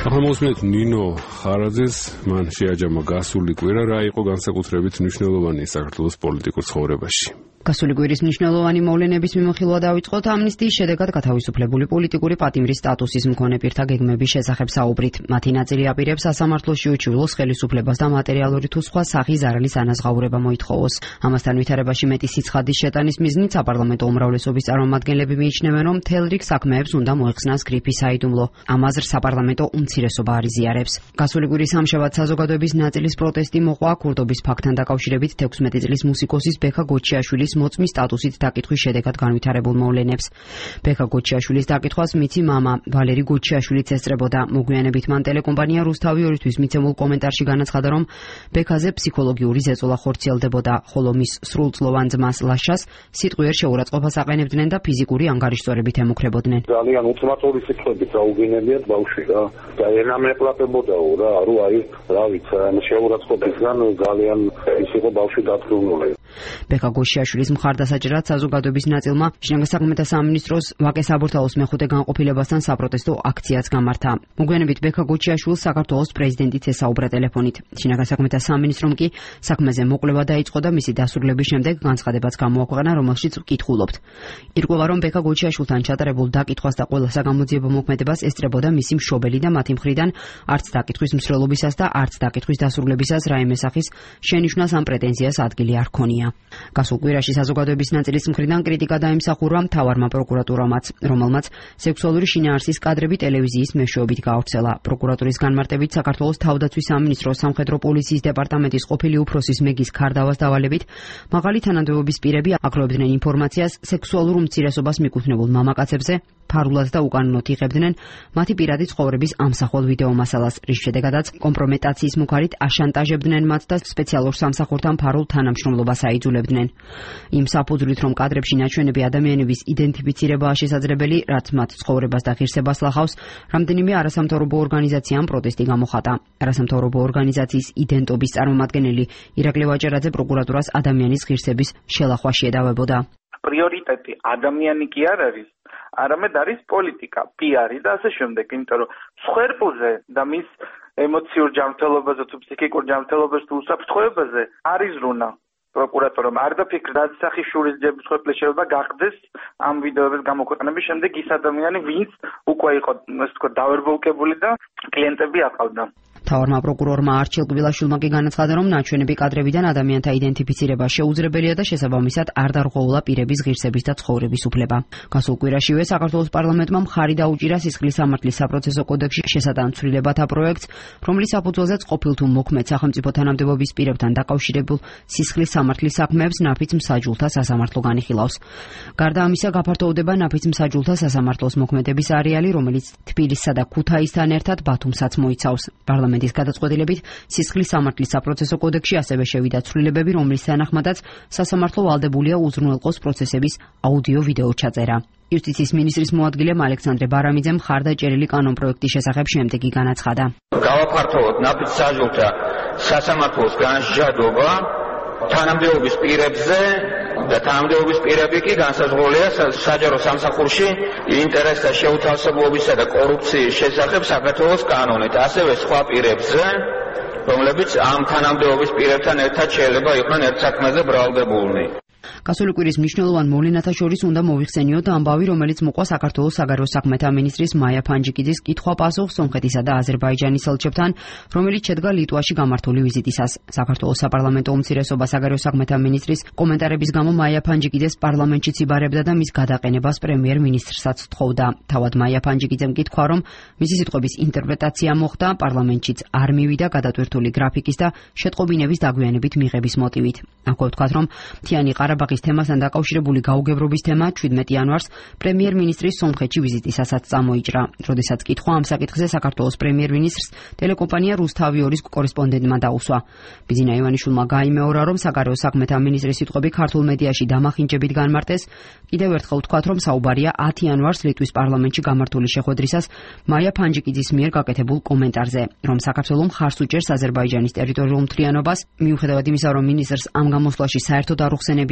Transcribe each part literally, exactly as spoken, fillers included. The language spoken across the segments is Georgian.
ახლა მოსმენთ ნინო ხარაძეს, მან შეაჯამა გასული კვირა, რა იყო განსაკუთრებით მნიშვნელოვანი საქართველოს პოლიტიკურ ცხოვრებაში. გასული კვირის მნიშვნელოვანი მოვლენების მიმოხილვა დავიწყოთ ამნისტიის შედეგად გათავისუფლებული პოლიტიკური პატიმრის სტატუსის მქონე პირთა გეგმების შესახებ საუბრით. მათი ნაწილი აპირებს სასამართლოში უჩივლოს ხელისუფლებას და მატერიალური თუ სხვა სახის ზარალის ანაზღაურება მოითხოვოს. ამასთან ვითარებაში მეტი სიცხადის შეტანის მიზნით საპარლამენტო უმრავლესობის წარმომადგენლები მიიჩნევენ, რომ მთელ რიგ საქმეებს უნდა მოეხსნას გრიფი საიდუმლო. ამ აზრს საპარლამენტო უმცირესობა არ იზიარებს. გასული კვირის სამშაბათ საზოგადოების ნაწილის პროტესტი მოყვა ქურდობის ფაქტთან დაკავშირებით თექვსმეტი წლის მუსიკოსის ბექა გოჩიაშვილის მოწმის სტატუსით დაკითხვის შედეგად განვითარებულ მოვლენებს. ბექა გოჩიაშვილის დაკითხვას მიცი მამა ვალერი გოჩიაშვილიც ესწრებოდა. მოგვიანებით მან ტელეკომპანია რუსთავი ორისთვის მიცემულ კომენტარში განაცხადა, რომ ბექაზე ფსიქოლოგიური ზეწოლა ხორციელდებოდა, ხოლო მის სრულწლოვან ძმას ლაშას სიტყვიერ შეურაცხყოფას აყენებდნენ და ფიზიკური ანგარიშწორებით ემუქრებოდნენ. ძალიან უცმაწური სიტყვებით დაუგენებიათ ბავშვი რა. და ენამ ეყლაპებოდაო რა, რო აი, რა ვიცი, შეურაცხყოფისგან ძალიან ის იყო ბავშვი დათრუნული. ბექა გოჩიაშვილის მხარდასაჭერად საზოგადოების ნაწილმა შინაგან საქმეთა სამინისტროს ვაკე საბურთალოს მეხუთე განყოფილებასთან საპროტესტო აქციაც გამართა. მოგვიანებით ბექა გოჩიაშვილს საქართველოს პრეზიდენტიც ესაუბრა ტელეფონით. შინაგან საქმეთა სამინისტრომ კი საქმეზე მოკვლევა დაიწყო და მისი დასრულების შემდეგ განცხადებაც გამოაქვეყნა, რომელშიც ვკითხულობთ. ირკვევა, რომ ბექა გოჩიაშვილთან ჩატარებულ დაკითხვას და ყველა საგამოძიებო მოქმედებას ესწრებოდა მისი მშობელი და მათი მხრიდან არც დაკითხვის მსვლელობისას და არც დაკითხვის დასრულებისას რაიმე სახის შენიშვნას ან პრეტენზიას ადგილი არ ჰქონია. გასულ კვირაში საზოგადოების ნაწილის მხრიდან კრიტიკა დაიმსახურა მთავარმა პროკურატურამაც, რომელმაც სექსუალური შინაარსის კადრები ტელევიზიის მეშვეობით გაავრცელა. პროკურატურის განმარტებით საქართველოს თავდაცვის სამინისტროს სამხედრო პოლიციის დეპარტამენტის ყოფილი უფროსის მეგის ქარდავას დავალებით მაღალი თანამდებობის პირები აგროვებდნენ ინფორმაციას სექსუალურ უმცირესობას მიკუთვნებულ მამაკაცებზე, ფარულად და უკანონოდ იღებდნენ მათი პირადი ცხოვრების ამსახველ ვიდეო მასალას, რის შედეგადაც კომპრომეტაციის მუქარით აშანტაჟებდნენ მათ და სპეციალურ სამსახურთან ფარულ თანამშრომლობას აიძულებდნენ. იმ საფუძვლით, რომ კადრებში ნაჩვენები ადამიანების იდენტიფიცირებაა შესაძლებელი, რაც მათ ცხოვრებას და ღირსებას ლახავს, რამდენიმე არასამთავრობო ორგანიზაციამ პროტესტი გამოხატა. არასამთავრობო ორგანიზაციის იდენტობის წარმომადგენელი ირაკლი ვაჭერაძე პროკურატურას ადამიანის ღირსების შელახვა შეედავებოდა. პრიორიტეტი ადამიანი კი არ არის, არამედ არის პოლიტიკა, პიარი და ასე შემდეგ, იმიტომ რომ მსხვერპლზე და მის ემოციურ ჯანმრთელობაზე თუ ფსიქიკურ ჯანმრთელობაზე თუ უსაფრთხოებაზე არის რუნა. პროკურატურამ არ დაფიქრა სახის შურის ძების მსხვერპლის შეიძლება გახდეს ამ ვიდეოების გამოქვეყნების შემდეგ ის ადამიანი, ვინც უკვე იყო, ასე ვთქვათ, დავერბოლკებული და კლიენტები აყავდა. მთავარმა პროკურორმა არჩილ კბილაშვილმა კი განაცხადა, რომ ნაჩვენები კადრებიდან ადამიანთა იდენტიფიცირება შეუძლებელია და შესაბამისად არ დარღვეულა პირების ღირსების და ცხოვრების უფლება. გასულ კვირაშივე საქართველოს პარლამენტმა მხარი დაუჭირა სისხლის სამართლის საპროცესო კოდექსში შესატან ცვლილებათა პროექტს, რომლის საფუძველზეც ყოფილ თუ მოქმედ სახელმწიფო თანამდებობის პირებთან დაკავშირებულ სისხლის სამართლის საქმეებს ნაფიც მსაჯულთა სასამართლო განიხილავს. გარდა ამისა, გაფართოვდება ნაფიც მსაჯულთა სასამართლოს მოქმედების არეალი, რომელიც თბილისსა და ქუთაისთან ერთად ბათუმსაც მოიცავს. პარლამენტის გადაწყვეტილებით სისხლის სამართლის საპროცესო კოდექსში ასევე შევიდა ცვლილებები, რომლის თანახმადაც სასამართლო ვალდებულია უზრუნველყოს პროცესების აუდიო-ვიდეო ჩაწერა. იუსტიციის მინისტრის მოადგილემ ალექსანდრე ბარამიძემ მხარდაჭერილი კანონპროექტის შესახებ შემდეგი განაცხადა. გავაფართოვოთ ნაფიც მსაჯულთა სასამართლოს განსჯადობა თანამდებობის პირებზე და თანამდებობის პირები კი განსაზღვრულია საჯარო სამსახურში ინტერესთა შეუთავსებლობისა და კორუფციის შესახებ საქართველოს კანონით, ასევე სხვა პირებზე, რომლებიც ამ თანამდებობის პირებთან ერთად შეიძლება იყვნენ ერთ საქმეზე ბრალდებულნი. გასული კვირის მნიშვნელოვან მოვლენათა შორის უნდა მოვიხსენიოთ ამბავი, რომელიც მოყვა საქართველოს საგარეო საქმეთა მინისტრის მაია ფანჯიკიძის კითხვა-პასუხს სომხეთისა და აზერბაიჯანის ელჩებთან, რომელიც შედგა ლიტვაში გამართული ვიზიტისას. საქართველოს საპარლამენტო უმცირესობა საგარეო საქმეთა მინისტრის კომენტარების გამო მაია ფანჯიკიძეს პარლამენტში ციბარებდა და მის გადაყენებას პრემიერ-მინისტრსაც თხოვდა. თავად მაია ფანჯიკიძემ კითხვა, რომ მისი სიტყვების ინტერპრეტაცია მოხდა, პარლამენტშიც არ მივიდა გადატვირთული გრაფიკის და შეტყობინების დაგვიანებით მიღების მოტივით. აქვე ვთქვათ, რომ მთიანი ყარაბაღის თემასთან დაკავშირებული გაუგებრობის თემა ჩვიდმეტი იანვარს პრემიერ-მინისტრის სომხეთში ვიზიტისასაც წამოიჭრა. როდესაც კითხვა ამ საკითხზე საქართველოს პრემიერ-მინისტრს ტელეკომპანია რუსთავი ორის კორესპონდენტმა დაუსვა. ბიძინა ივანიშვილმა გაიმეორა, რომ საგარეო საქმეთა მინისტრის სიტყვები ქართულ მედიაში დამახინჯებით განმარტეს. კიდევ ერთხელ ვთქვათ, რომ საუბარია ათი იანვარს ლიტვის პარლამენტში გამართული შეხვედრისას მაია ფანჯიკიძის მიერ გაკეთებულ კომენტარზე, რომ საქართველო მხარს უჭერს აზერბაიჯანის ტერიტორიულ მთლიანობას, მიუხედავად იმისა, რომ მინისტრს ამ გამოსვლაში საერთოდ არ უხსენებია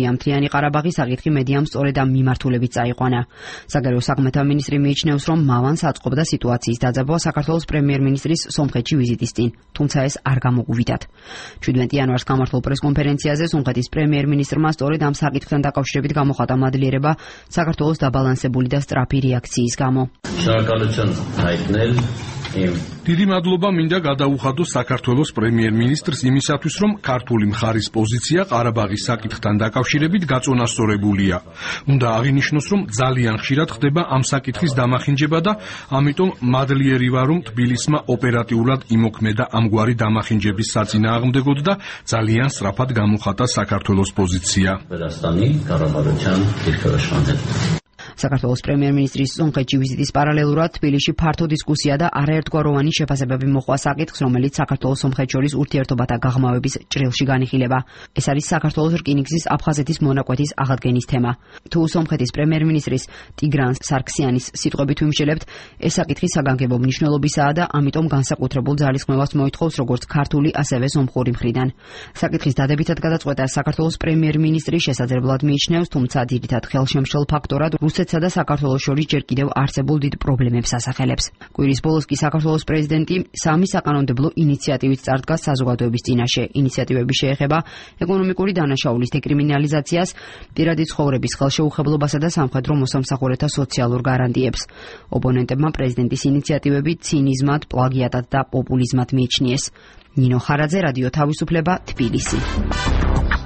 ნათქვამია, მთლიანი ყარაბაღი საკითხი მედიამ სწორედ ამ მიმართულებით წაიყვანა. საგარეო საქმეთა მინისტრი მიიჩნევს, რომ მავანს აწყობდა სიტუაციის დაძაბვა საქართველოს პრემიერ-მინისტრის სომხეთში ვიზიტის წინ, თუმცა ეს არ გამოუვიდათ. ჩვიდმეტი იანვარს გამართულ პრესკონფერენციაზე სომხეთის პრემიერ-მინისტრმა სწორედ ამ საკითხთან დაკავშირებით გამოხატა მადლიერება საქართველოს დაბალანსებული და სწრაფი რეაქციის გამო. დიდი მადლობა მინდა გადაუხადოს საქართველოს პრემიერ-მინისტრს იმისათვის, რომ ქართული მხარის პოზიცია ყარაბაღის საკითხთან დაკავშირებით გაწონასწორებულია. უნდა აღინიშნოს, რომ ძალიან ხშირად ხდება ამ საკითხის დამახინჯება და ამიტომ მადლიერი ვარ, რომ თბილისმა ოპერატიულად იმოქმედა ამგვარი დამახინჯების საწინააღმდეგოდ და ძალიან სწრაფად გამოხატა საქართველოს პოზიცია. საქართველოს პრემიერ-მინისტრის სომხეთში ვიზიტის პარალელურად თბილისში ფართო დისკუსია და არაერთგვაროვანი შეფასებები მოჰყვა საკითხს, რომელიც საქართველოს სომხეთს შორის ურთიერთობათა გაღრმავების ჭრილში განიხილება. ეს არის საქართველოს რკინიგზის აფხაზეთის მონაკვეთის აღდგენის თემა. თუ სომხეთის პრემიერ-მინისტრის ტიგრან სარქსიანის სიტყვებით ვიმსჯელებთ, ეს საკითხი საგანგებო მნიშვნელობისაა და ამიტომ განსაკუთრებულ ძალისხმევას მოითხოვს როგორც ქართული, ასევე სომხური მხრიდან. საკითხის დადებითად გადაწყვეტა საქართველოს პრემიერ-მინისტრი შესაძლებლად მიიჩნევს, თუმცა ძირითად ხელშემშლელ ფაქტორად რუსეთსა და საქართველოს შორის ჯერ კიდევ არსებულ დიდ პრობლემებს ასახელებს. კვირის ბოლოს კი საქართველოს პრეზიდენტი სამი საკანონმდებლო ინიციატივით წარდგა საზოგადოების წინაშე. ინიციატივები შეეხება ეკონომიკური დანაშაულის დეკრიმინალიზაციას, პირადი ცხოვრების ხელშეუხებლობასა და სამხედრო მოსამსახურეთა სოციალურ გარანტიებს. ოპონენტებმა პრეზიდენტის ინიციატივები ცინიზმად, პლაგიატად და პოპულიზმად მიიჩნიეს. ნინო ხარაძე, რადიო თავისუფლება, თბილისი.